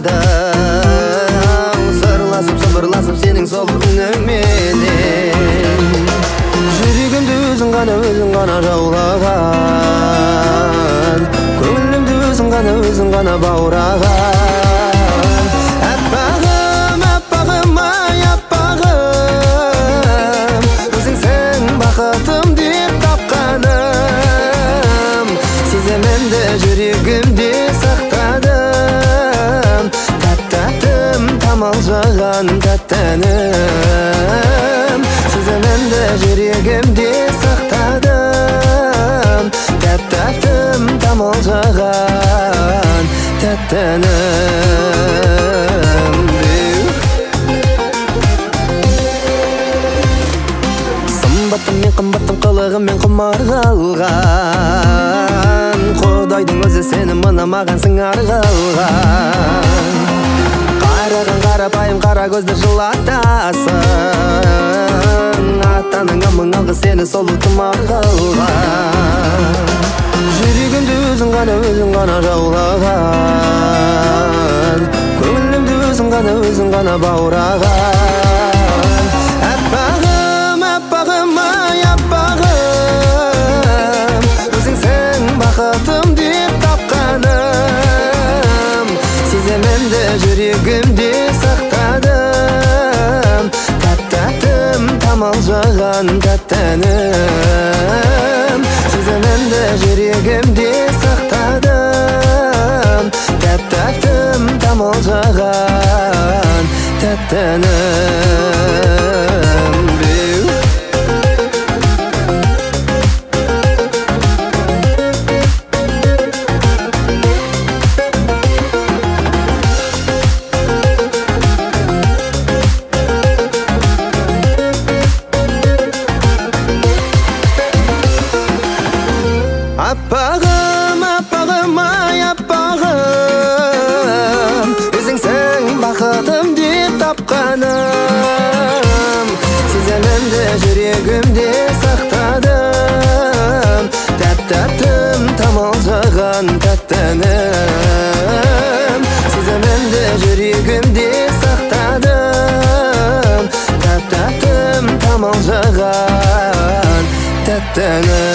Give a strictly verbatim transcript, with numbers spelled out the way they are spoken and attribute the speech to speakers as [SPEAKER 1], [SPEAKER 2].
[SPEAKER 1] сақтадым, сырласып сыбырласып сенің сол үніңменен. Жүрегімді өзің ғана өзің ғана жаулаған, көңілімді өзің ғана өзің ғана баураған. Аппағым, аппағым, ай аппағым, өзіңсің бақытым деп тапқаным. Сезімімді жүрегімде сақтадым, тәп-тәттім тамылжыған тәттәнім. Сезімімді жүрегімде сақтадым, тәп-тәттім тамылжыған тәттәнім. Сымбаттым мен қымбаттым, қылығым мен құмар қалған, Құдайдың өзі сені мына маған сыңар қылған. Қараған қарапайым қара көзді жылатасың, атаның амың алғы сені сол тұмар қылған. Жүрегімді өзің ғана өзің ғана жаулаған, көңілімді өзің ғана өзің ғана баураған. Аппағым, аппағым, ай аппағым, өзіңсің бақытым деп тапқаным. Сезімімді жүрегімде сақтадым, тәп-тәттім тамылжыған тәттәнім. Сезімімді жүрегімде сақтадым, тәп-тәттім тамылжыған тәттәнім. Аппағым, аппағым, ай аппағым, өзіңсің бақытым деп тапқаным. Сезімімді жүрегімде сақтадым, тәп-тәттім тамылжыған тәттәнім. Сезімімді жүрегімде сақтадым, тәп-тәттім тамылжыған тәттәнім.